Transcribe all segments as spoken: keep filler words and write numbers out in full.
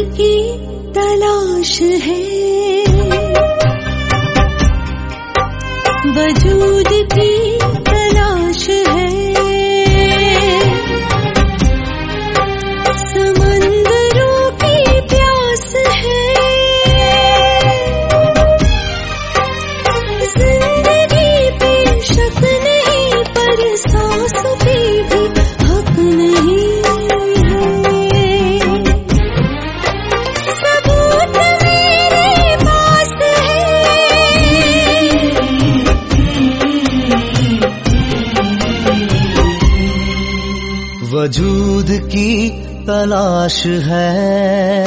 की तलाश है, वजूद की तलाश है, समंदरों की प्यास है, जिंदगी पे शक नहीं पर सांस पे भी हक नहीं है, सबूत मेरे पास है, वजूद की तलाश है,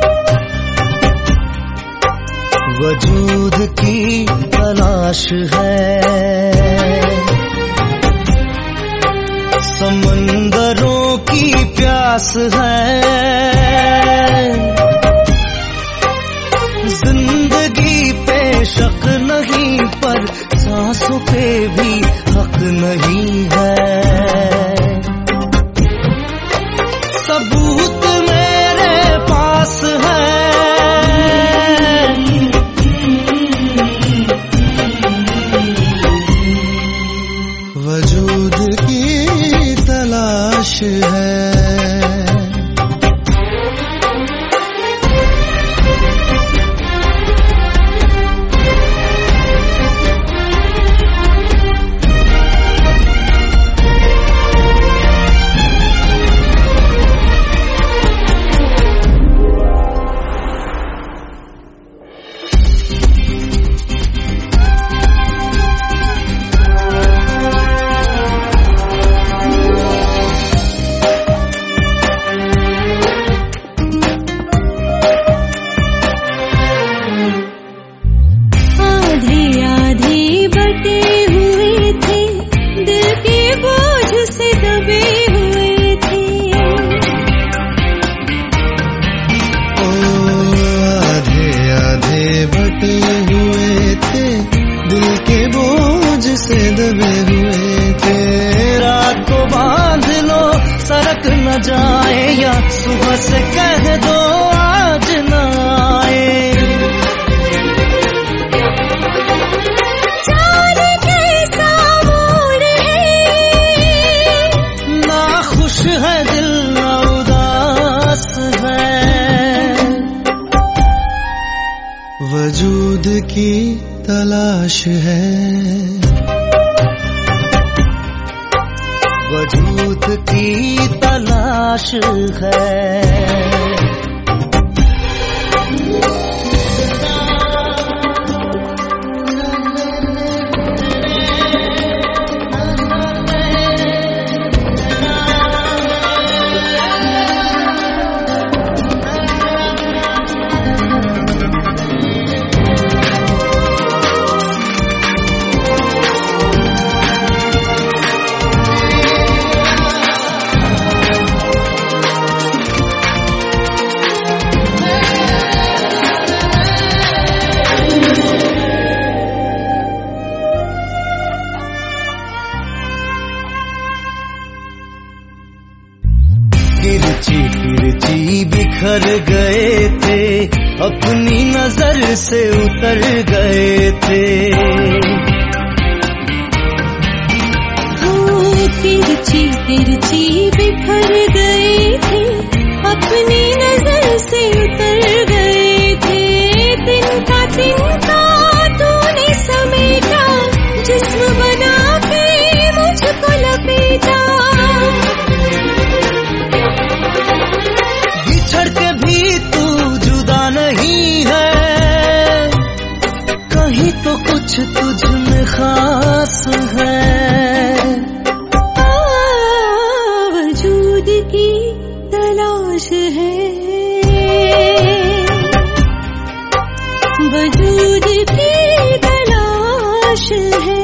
वजूद की तलाश है, समंदरों की प्यास है, जिंदगी पे शक नहीं पर सांसों पे भी हक नहीं है, सबूत मेरे पास है, वजूद की तलाश है। न जाए या सुबह से कह दो आज न आए, जाने कैसा मोड़ है, ना खुश है दिल ना उदास है, वजूद की तलाश है, वजूद की तलाश है। तिरछी तिरछी बिखर गए थे, अपनी नजर से उतर गए थे, तिरछी तिरछी बिखर गए थे, अपनी नजर से उतर गए थे, तिनका तिनका तूने समेटा, जिस्म बना के मुझको लपेटा, बिछड़ के भी तू जुदा नहीं है, कहीं तो कुछ तुझ में खास है, वजूद की तलाश है, वजूद की तलाश है,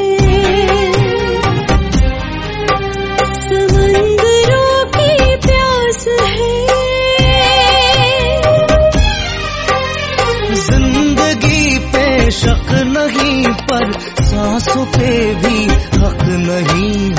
समंदरों की प्यास है, जिंदगी पे शक नहीं पर सांसों पे भी हक नहीं